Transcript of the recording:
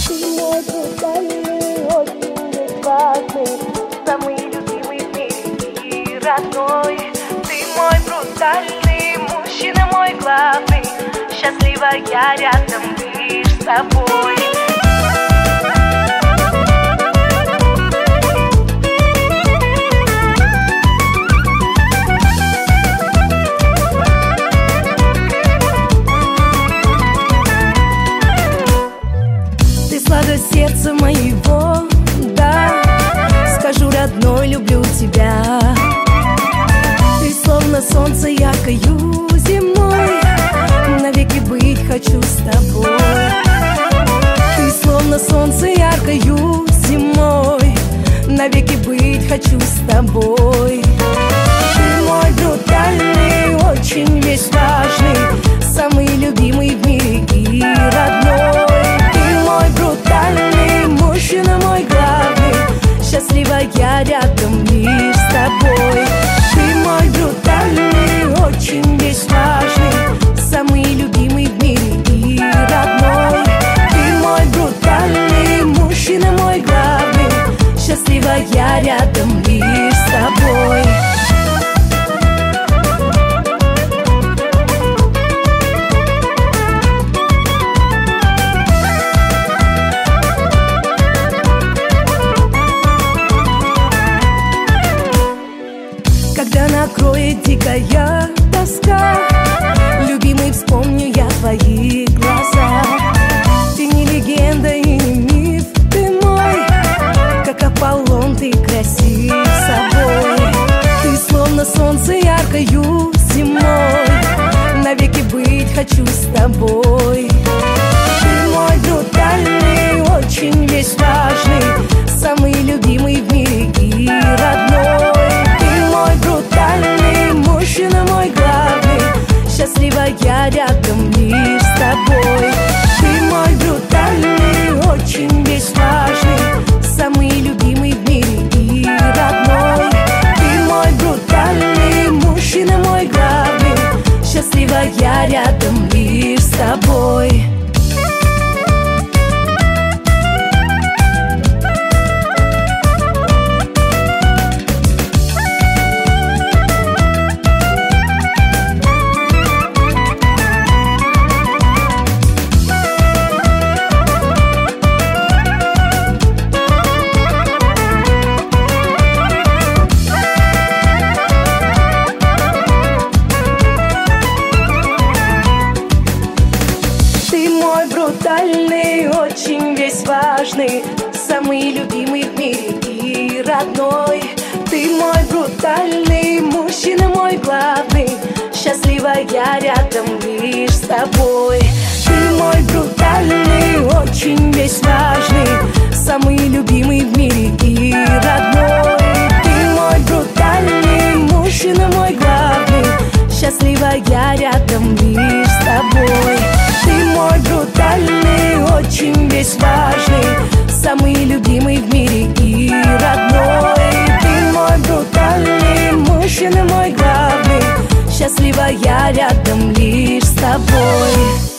Ты мой брутальный, очень бесплатный, самый любимый в мире и родной. Ты мой брутальный, мужчина мой главный, счастливая рядом лишь с тобой. Сладость сердца моего, да, скажу, родной, люблю тебя. Ты словно солнце яркою зимой, навеки быть хочу с тобой. Ты словно солнце яркою зимой, навеки быть хочу с тобой. Ты мой брутальный, очень весь важный, самый любимый в мире и родной. Брутальный, мужчина мой главный, счастливая рядом лишь с тобой. Ты мой брутальный, очень весь важный, самый любимый в мире и родной. Ты мой брутальный, мужчина мой главный, счастливая рядом лишь с тобой. Когда накроет дикая тоска, любимый, вспомню я твои глаза. Ты не легенда и не миф, ты мой, как Аполлон, ты красив собой. Ты словно солнце яркою зимой, навеки быть хочу с тобой. Ты мой брутальный, очень весь важный, самый любимый в мире и родной. Брутальный, мужчина мой главный, счастливая рядом лишь с тобой. Ты мой брутальный, очень весь важный, самый любимый в мире и родной. Ты мой брутальный, мужчина мой главный, счастливая рядом лишь с тобой. Брутальный, очень весь важный, самый любимый в мире и родной. Ты мой брутальный, мужчина мой главный, счастливая рядом лишь с тобой. Ты мой брутальный, очень весь важный, самый любимый в мире и родной. Ты мой брутальный, мужчина мой главный, счастливая рядом лишь с тобой. Ты мой брутальный, очень весь важный, самый любимый в мире и родной. Ты мой брутальный, мужчина мой главный, счастливая рядом лишь с тобой.